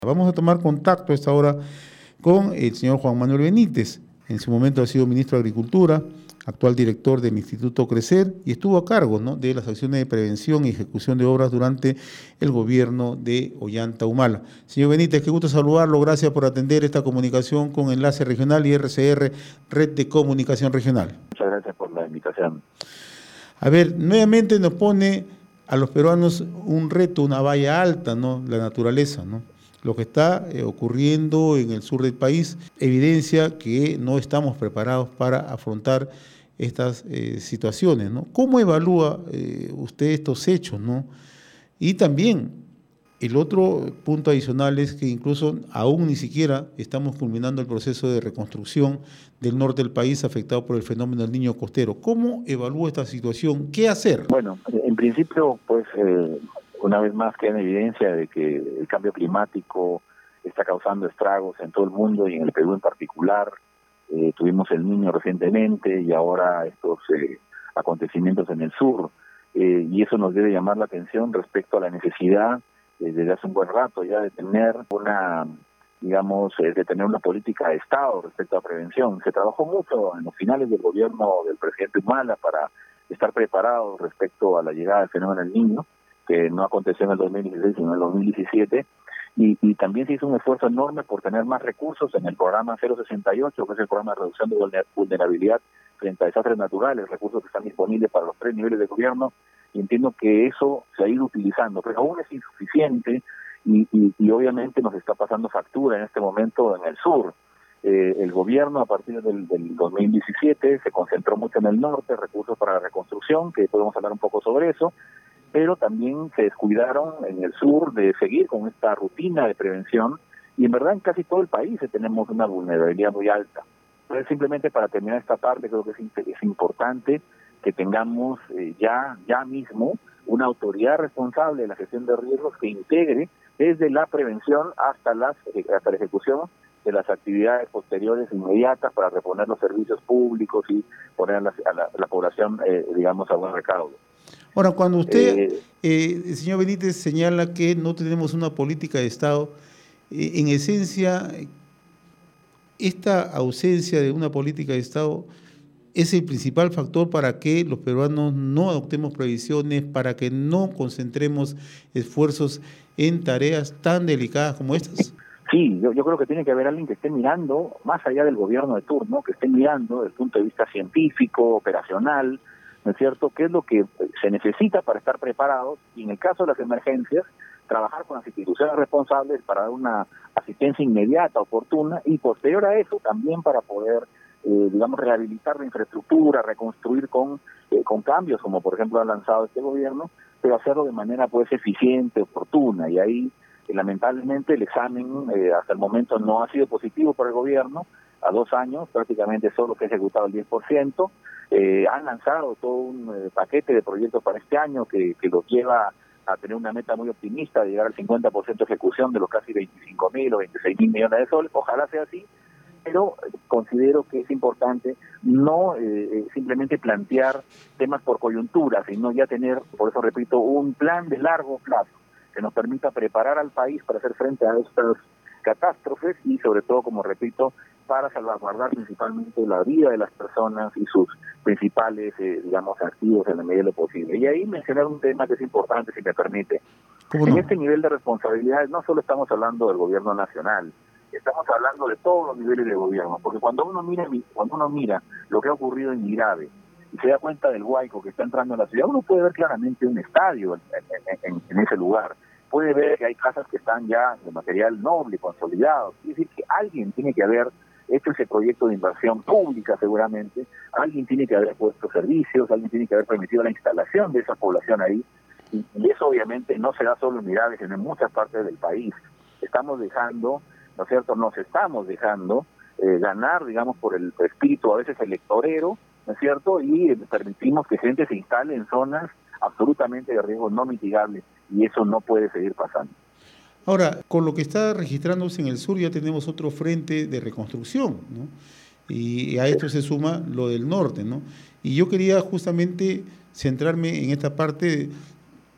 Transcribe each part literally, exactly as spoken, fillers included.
Vamos a tomar contacto a esta hora con el señor Juan Manuel Benítez. En su momento ha sido ministro de Agricultura, actual director del Instituto Crecer y estuvo a cargo, ¿no?, de las acciones de prevención y ejecución de obras durante el gobierno de Ollanta Humala. Señor Benítez, qué gusto saludarlo. Gracias por atender esta comunicación con Enlace Regional y R C R, Red de Comunicación Regional. Muchas gracias por la invitación. A ver, nuevamente nos pone a los peruanos un reto, una valla alta, ¿no?, la naturaleza, ¿no? Lo que está eh, ocurriendo en el sur del país evidencia que no estamos preparados para afrontar estas eh, situaciones, ¿no? ¿Cómo evalúa eh, usted estos hechos, ¿no? Y también el otro punto adicional es que incluso aún ni siquiera estamos culminando el proceso de reconstrucción del norte del país afectado por el fenómeno del Niño Costero. ¿Cómo evalúa esta situación? ¿Qué hacer? Bueno, en principio, pues... Eh... una vez más queda en evidencia de que el cambio climático está causando estragos en todo el mundo y en el Perú en particular. Eh, tuvimos el Niño recientemente y ahora estos eh, acontecimientos en el sur. Eh, y eso nos debe llamar la atención respecto a la necesidad, eh, desde hace un buen rato ya, de tener una, digamos, eh, de tener una política de Estado respecto a prevención. Se trabajó mucho en los finales del gobierno del presidente Humala para estar preparados respecto a la llegada del fenómeno del Niño, que no aconteció en el dos mil dieciséis, sino en el dos mil diecisiete, y, y también se hizo un esfuerzo enorme por tener más recursos en el programa cero sesenta y ocho, que es el programa de reducción de vulnerabilidad frente a desastres naturales, recursos que están disponibles para los tres niveles de gobierno, y entiendo que eso se ha ido utilizando, pero aún es insuficiente, y, y, y obviamente nos está pasando factura en este momento en el sur. Eh, el gobierno a partir del, del dos mil diecisiete se concentró mucho en el norte, recursos para la reconstrucción, que podemos hablar un poco sobre eso, pero también se descuidaron en el sur de seguir con esta rutina de prevención, y en verdad en casi todo el país tenemos una vulnerabilidad muy alta. Entonces, simplemente para terminar esta parte, creo que es, es importante que tengamos eh, ya, ya mismo una autoridad responsable de la gestión de riesgos que integre desde la prevención hasta, las, hasta la ejecución de las actividades posteriores inmediatas para reponer los servicios públicos y poner a la, a la, a la población, eh, digamos, a buen recaudo. Ahora, cuando usted, eh, eh, el señor Benítez, señala que no tenemos una política de Estado, eh, en esencia, esta ausencia de una política de Estado es el principal factor para que los peruanos no adoptemos previsiones, para que no concentremos esfuerzos en tareas tan delicadas como estas. Sí, yo, yo creo que tiene que haber alguien que esté mirando, más allá del gobierno de turno, que esté mirando desde el punto de vista científico, operacional, ¿no es cierto?, qué es lo que se necesita para estar preparados, y en el caso de las emergencias, trabajar con las instituciones responsables para dar una asistencia inmediata, oportuna, y posterior a eso también para poder, eh, digamos, rehabilitar la infraestructura, reconstruir con, eh, con cambios, como por ejemplo ha lanzado este gobierno, pero hacerlo de manera pues eficiente, oportuna, y ahí eh, lamentablemente el examen eh, hasta el momento no ha sido positivo para el gobierno. A dos años prácticamente solo se ha ejecutado el diez por ciento, eh, han lanzado todo un eh, paquete de proyectos para este año que, que los lleva a tener una meta muy optimista de llegar al cincuenta por ciento de ejecución de los casi veinticinco mil o veintiséis mil millones de soles. Ojalá sea así, pero considero que es importante no eh, simplemente plantear temas por coyuntura, sino ya tener, por eso repito, un plan de largo plazo que nos permita preparar al país para hacer frente a estas catástrofes y sobre todo, como repito, para salvaguardar principalmente la vida de las personas y sus principales, eh, digamos, activos en la medida de lo posible. Y ahí mencionar un tema que es importante, si me permite. ¿Cómo En no? este nivel de responsabilidades no solo estamos hablando del gobierno nacional, estamos hablando de todos los niveles de gobierno, porque cuando uno mira cuando uno mira lo que ha ocurrido en Mirave y se da cuenta del huaico que está entrando en la ciudad, uno puede ver claramente un estadio en, en, en, en ese lugar. Puede ver que hay casas que están ya de material noble, consolidados. Es decir, que alguien tiene que haber hecho ese proyecto de inversión pública seguramente, alguien tiene que haber puesto servicios, alguien tiene que haber permitido la instalación de esa población ahí, y, y eso obviamente no se da solo en Mirave, sino en muchas partes del país. Estamos dejando, ¿no es cierto?, nos estamos dejando eh, ganar, digamos, por el espíritu a veces electorero, ¿no es cierto?, y permitimos que gente se instale en zonas absolutamente de riesgo no mitigable, y eso no puede seguir pasando. Ahora, con lo que está registrándose en el sur ya tenemos otro frente de reconstrucción, ¿no? Y a esto se suma lo del norte, ¿no? Y yo quería justamente centrarme en esta parte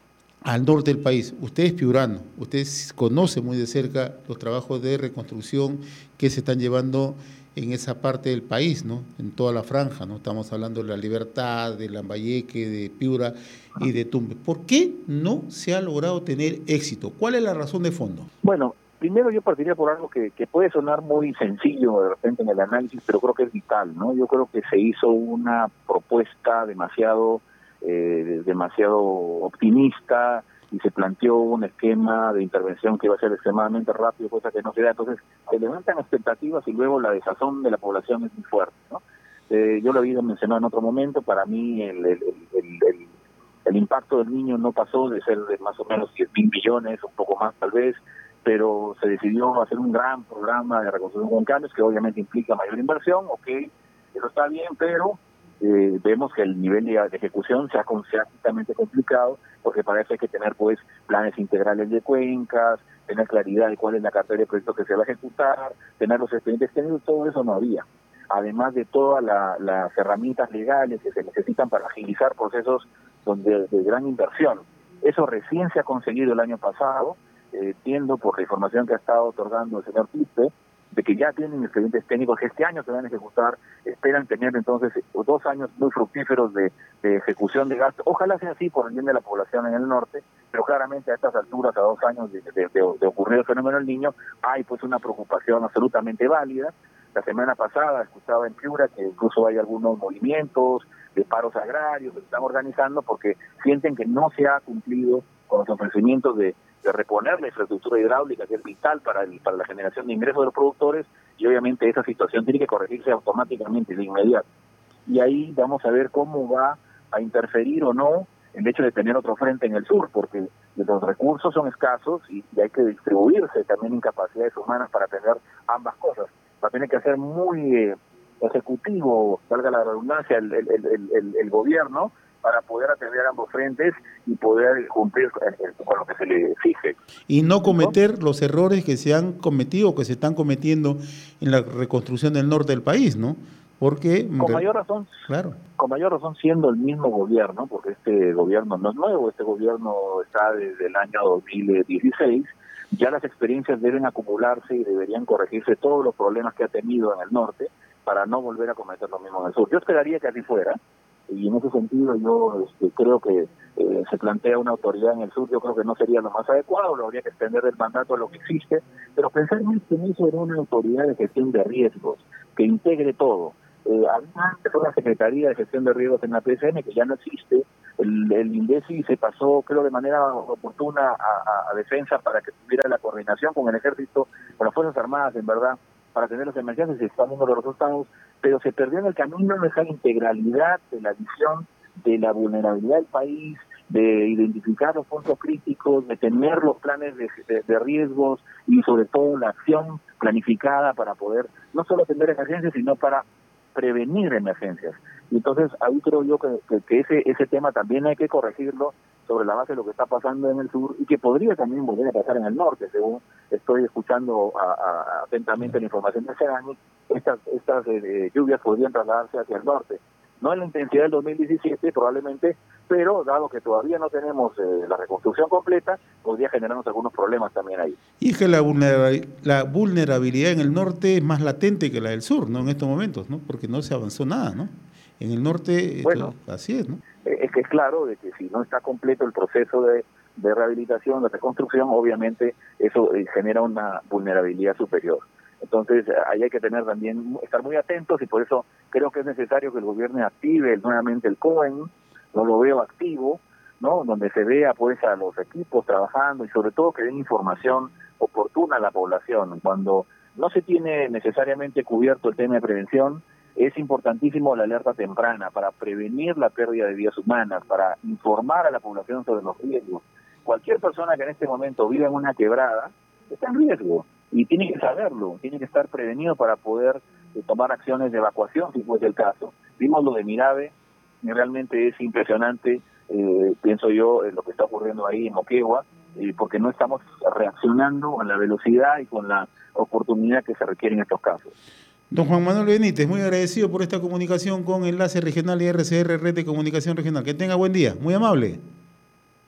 al norte del país. Usted es piurano, usted conoce muy de cerca los trabajos de reconstrucción que se están llevando en esa parte del país, ¿no? En toda la franja, ¿no? Estamos hablando de La Libertad, de Lambayeque, de Piura y de Tumbes. ¿Por qué no se ha logrado tener éxito? ¿Cuál es la razón de fondo? Bueno, primero yo partiría por algo que, que puede sonar muy sencillo de repente en el análisis, pero creo que es vital, ¿no? Yo creo que se hizo una propuesta demasiado, eh, demasiado optimista, y se planteó un esquema de intervención que iba a ser extremadamente rápido, cosa que no se da. Entonces, se levantan expectativas y luego la desazón de la población es muy fuerte, ¿no? Eh, yo lo había mencionado en otro momento, para mí el, el, el, el, el impacto del niño no pasó de ser de más o menos diez mil millones, un poco más tal vez, pero se decidió hacer un gran programa de reconstrucción con cambios que obviamente implica mayor inversión, ok, eso está bien, pero Eh, vemos que el nivel de, de ejecución se ha constantemente complicado, porque para eso hay que tener pues planes integrales de cuencas, tener claridad de cuál es la cartera de proyectos que se va a ejecutar, tener los expedientes técnicos, todo eso no había. Además de todas la, las herramientas legales que se necesitan para agilizar procesos donde, de gran inversión. Eso recién se ha conseguido el año pasado, eh, entiendo por la información que ha estado otorgando el señor Quispe, de que ya tienen expedientes técnicos que este año se van a ejecutar, esperan tener entonces dos años muy fructíferos de, de ejecución de gastos. Ojalá sea así por el bien de la población en el norte, pero claramente a estas alturas, a dos años de, de, de, de ocurrir el fenómeno del niño, hay pues una preocupación absolutamente válida. La semana pasada escuchaba en Piura que incluso hay algunos movimientos de paros agrarios que se están organizando porque sienten que no se ha cumplido con los ofrecimientos de de reponer la infraestructura hidráulica, que es vital para el, para la generación de ingresos de los productores, y obviamente esa situación tiene que corregirse automáticamente, de inmediato. Y ahí vamos a ver cómo va a interferir o no el hecho de tener otro frente en el sur, porque los recursos son escasos y, y hay que distribuirse también en capacidades humanas para tener ambas cosas. Va a tener que ser muy eh, ejecutivo, salga la redundancia, el, el, el, el, el gobierno, para poder atender ambos frentes y poder cumplir con lo que se le exige. Y no cometer ¿no? los errores que se han cometido o que se están cometiendo en la reconstrucción del norte del país, ¿no? Porque con mayor razón, claro. con mayor razón siendo el mismo gobierno, porque este gobierno no es nuevo, este gobierno está desde el año dos mil dieciséis, ya las experiencias deben acumularse y deberían corregirse todos los problemas que ha tenido en el norte para no volver a cometer lo mismo en el sur. Yo esperaría que así fuera. Y en ese sentido yo este, creo que eh, se plantea una autoridad en el sur, yo creo que no sería lo más adecuado, lo habría que extender el mandato a lo que existe, pero pensar en eso era una autoridad de gestión de riesgos, que integre todo. Eh, antes una Secretaría de Gestión de Riesgos en la P S M, que ya no existe, el, el INDECI se pasó, creo de manera oportuna a, a, a Defensa para que tuviera la coordinación con el Ejército, con las Fuerzas Armadas, en verdad, para tener las emergencias y están viendo los resultados, pero se perdió en el camino esa integralidad de la visión de la vulnerabilidad del país, de identificar los puntos críticos, de tener los planes de, de, de riesgos y sobre todo la acción planificada para poder no solo atender emergencias, sino para prevenir emergencias. Y entonces ahí creo yo que, que, que ese ese tema también hay que corregirlo sobre la base de lo que está pasando en el sur y que podría también volver a pasar en el norte, según estoy escuchando a, a, atentamente la información de ese año. Estas, estas eh, lluvias podrían trasladarse hacia el norte. No en la intensidad del dos mil diecisiete probablemente, pero dado que todavía no tenemos eh, la reconstrucción completa, podría generarnos algunos problemas también ahí. Y es que la vulnerabilidad, la vulnerabilidad en el norte es más latente que la del sur, ¿no? En estos momentos, ¿no? Porque no se avanzó nada, ¿no? En el norte, bueno, esto, así es, ¿no? Es que es claro de que si no está completo el proceso de, de rehabilitación, de reconstrucción, obviamente eso eh, genera una vulnerabilidad superior. Entonces, ahí hay que tener también, estar muy atentos y por eso creo que es necesario que el gobierno active nuevamente el COEN, no lo veo activo, ¿no? Donde se vea pues a los equipos trabajando y sobre todo que den información oportuna a la población. Cuando no se tiene necesariamente cubierto el tema de prevención, es importantísimo la alerta temprana para prevenir la pérdida de vidas humanas, para informar a la población sobre los riesgos. Cualquier persona que en este momento vive en una quebrada está en riesgo y tiene que saberlo, tiene que estar prevenido para poder eh, tomar acciones de evacuación si fuese el caso. Vimos lo de Mirave, y realmente es impresionante, eh, pienso yo, eh, lo que está ocurriendo ahí en Moquegua, eh, porque no estamos reaccionando a la velocidad y con la oportunidad que se requiere en estos casos. Don Juan Manuel Benítez, muy agradecido por esta comunicación con Enlace Regional y R C R, Red de Comunicación Regional. Que tenga buen día, muy amable.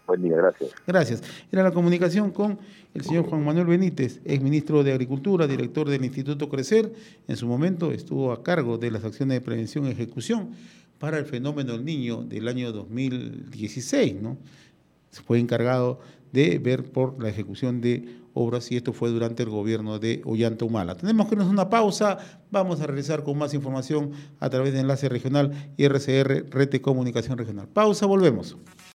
Buen día, gracias. Gracias. Era la comunicación con el señor Juan Manuel Benítez, exministro de Agricultura, director del Instituto Crecer. En su momento estuvo a cargo de las acciones de prevención y ejecución para el fenómeno del Niño del año dos mil dieciséis, ¿no? Se fue encargado de ver por la ejecución de obras y esto fue durante el gobierno de Ollanta Humala. Tenemos que irnos a una pausa, vamos a regresar con más información a través de Enlace Regional y R C R, Red de Comunicación Regional. Pausa, volvemos.